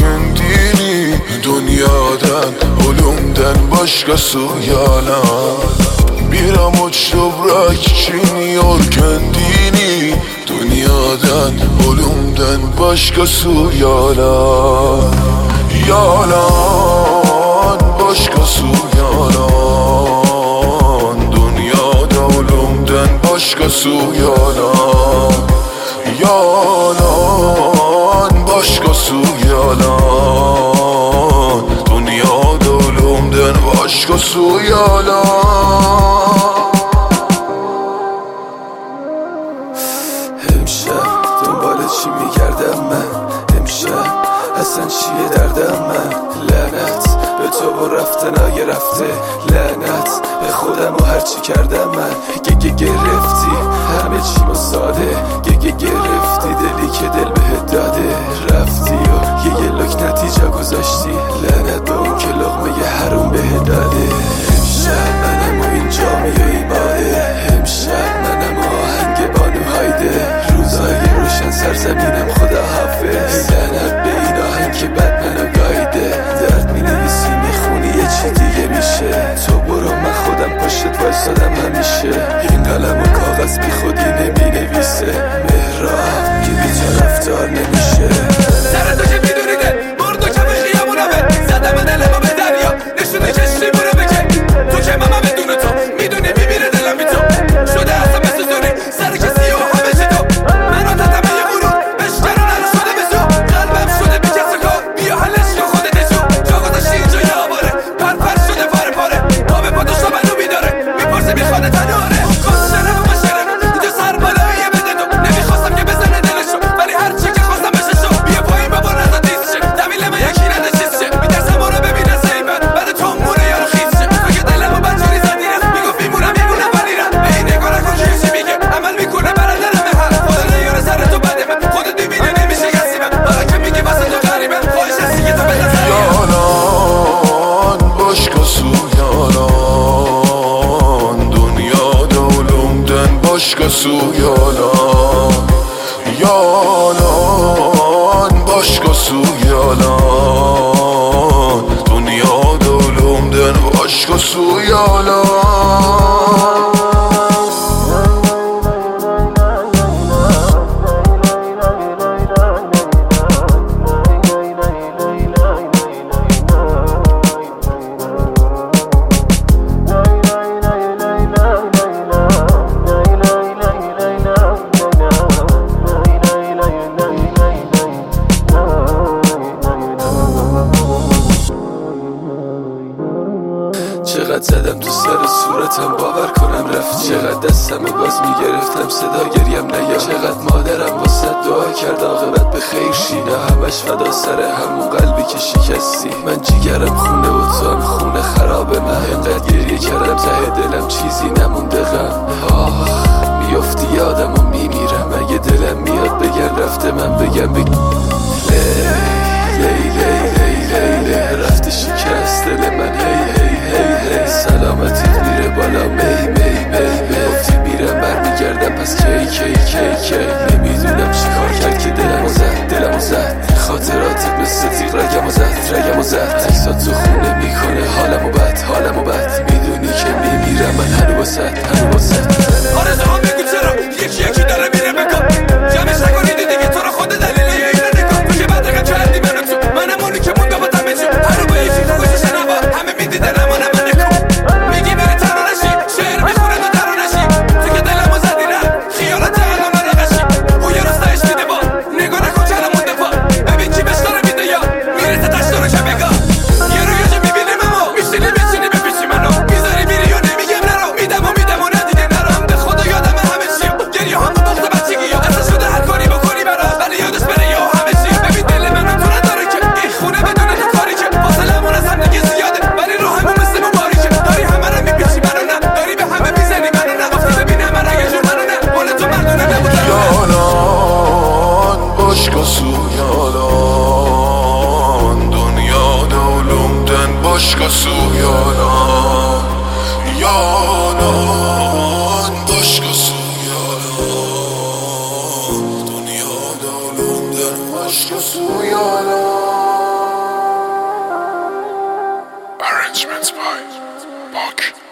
kendini dünyadan, ölümden başkası yalan. Bir avuç toprak için yor kendini dünyadan, ölümden başkası yalan. Yalan, başkası yalan. Dünyada ölümden başkası yalan. Yalan, başkası yalan. Dünyada ölümden başkası yalan. امشب دنبال چی میگردم من؟ امشب اصلا چیه دردم من؟ لعنت به تو و رفتنای رفته، لعنت به خودم و هرچی کردم من. گرفتی همه چیمو ساده، گرفتی دلی که دل بهت داده. رفتی و یه لک نتیجه گذاشتی، لعنت به اون که لقمه حروم بهت داده. امشب منم و اینجا میایی باده، امشب منم و آهنگ بانو هایده. روزای روشن سرزمینم خدا حافظ، لعنت به این آهنگ که بد منو گایده. درد می نویسی میخونی یه چی دیگه میشه، تو برو من خودم پشت وایسادم همیشه. این قلم و کاغذ بی خودی نمی نویسه، مهراب که بی طرفدار نمیشه. سر تو که میدونی ده برد و کم خیامونو به زدم دلمو به دریا، نشونه کشتی برو بکن تو که ماما بدون تو میدونی میمیره دلم بی تو. شده اصلا مثل زونه سر کسی و همه چی تو، منو تتمه یه غرور بشکرون هر شده به تو. قلبم شده بی کس و کار، بیا حلش کن خودت جو. جا گذاشتی اینجا یه آباره پر شده پاره پاره، آب پاداش رو منو بیداره میپرسه میخوانه تناره. کس شرم و مشرم اینجا سر بالاییه بده تو، نمیخواستم که بزنه دلشو ولی هرچی که خواستم بشه شو. بیا پایین بابا نزا دیز شه، دمیل من یکی نده چیز شه. میترسم اونو ببینه سیبن بعد تو مونه یارو خیز شه. تو که دلمو بدجوری زدیرم میگفت میمونم ولی رم به این نگاه نکن که چی میگه عمل میکنه برادرمه. هر خدا نیاره سر تو بده من خودت میبینی نمیشه کسی من برا که میگی واسه تو غریبم خواهش هستی که تو بده سریم. Yalan, başkası yalan. Dünyada ölümden başkası yalan. Yalan, başkası yalan. Dünyada ölümden başkası yalan. چقدر زدم تو سر صورتم باور کنم رفت، چقدر دستم و باز میگرفتم صدا گریم نیا. چقدر مادرم واسه دعا کرد عاقبت به خیر شی، نه همش فدا سر همون قلبی که شکستی. من جیگرم خونه و تو هم خونه خرابه، من اینقدر گریه کردم ته دلم چیزی نمونده غم. میافتی یادم و میمیرم اگه دلم میاد بگن رفته من بگم لیلی رفته شکست دل من. هی سلامتیت میره بالا می گفتی میرم برمیگردم پس کی نمیدونم چی کار کرد که دلمو زد خاطراتت مثل تیغ رگمو زد عکسات تو خونه میکنه حالمو بد میدونی که میمیرم من هنو واسد آرزوها بگو چرا یکی داره میره بکن جمعش نکنیدی دیگه تو رو خود دلیل یه اینه نکن. تو که بدرقم کردی منو تو منم اونی که مونده با تمه جو هر رو با یکی خوشش نبا همه میدی دلم و نمه نکن. میگی بری تنو نشی شعر میخونه تو درو نشی تو که دلمو زدی نه خیالت الان رو نقشی او یه روز تایش میده با نگاه نکن چرا مونده پا ببین کی بهش داره میده یا میرسه تش داره که بگا یه رو یه جا میبینیم اما میشینی بپیشی منو میذاری میری یا نمیگم نرو میدم و ندیگه نرم به خدا یادم همه چی گریه هم بخت بچگی یا اصلا شده هر کاری بکنی برا ولی یادش بره یا همه چی. ببین دل منو تو نداره که این خونه بدون تو کاری که فاصلمون از هم دیگه زیاده ولی رو همون مثل مباری که داری همه رو میپیچی منو نه داری به همه میزنی منو نه گفتی ببینم من اگه جور منو نه بول تو مردونه نبودم. Yalan, başkası yalan. Dünyada ölümden başkası yalan. Yalan, başkası yalan. Dünyada ölümden başkası yalan. پاک.